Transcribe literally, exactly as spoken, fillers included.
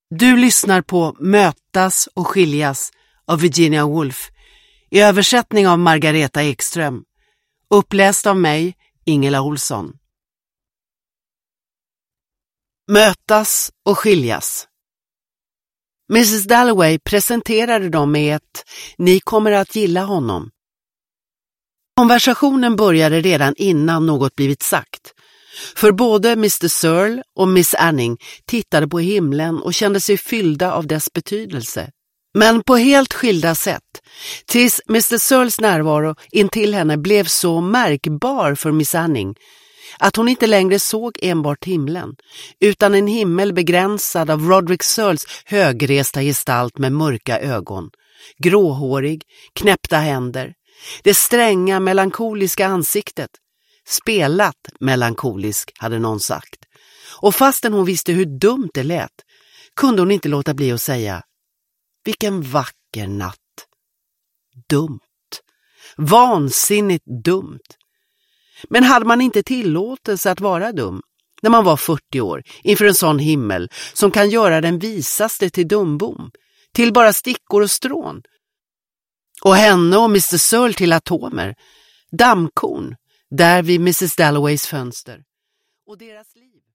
Du lyssnar på Mötas och skiljas av Virginia Woolf i översättning av Margareta Ekström. Uppläst av mig, Ingela Olsson. Mötas och skiljas. missus Dalloway presenterade dem med ett "Ni kommer att gilla honom". Konversationen började redan innan något blivit sagt. För både mister Searle och miss Anning tittade på himlen och kände sig fyllda av dess betydelse. Men på helt skilda sätt, tills mister Searles närvaro intill henne blev så märkbar för miss Anning att hon inte längre såg enbart himlen, utan en himmel begränsad av Roderick Searles högresta gestalt med mörka ögon, gråhårig, knäppta händer, det stränga melankoliska ansiktet. Spelat melankolisk, hade någon sagt. Och fastän hon visste hur dumt det lät, kunde hon inte låta bli att säga: vilken vacker natt. Dumt. Vansinnigt dumt. Men hade man inte tillåtelse att vara dum när man var fyrtio år inför en sån himmel som kan göra den visaste till dumbom, till bara stickor och strån? Och henne och mister Searle till atomer, dammkorn, där vid missus Dalloways fönster. Och deras liv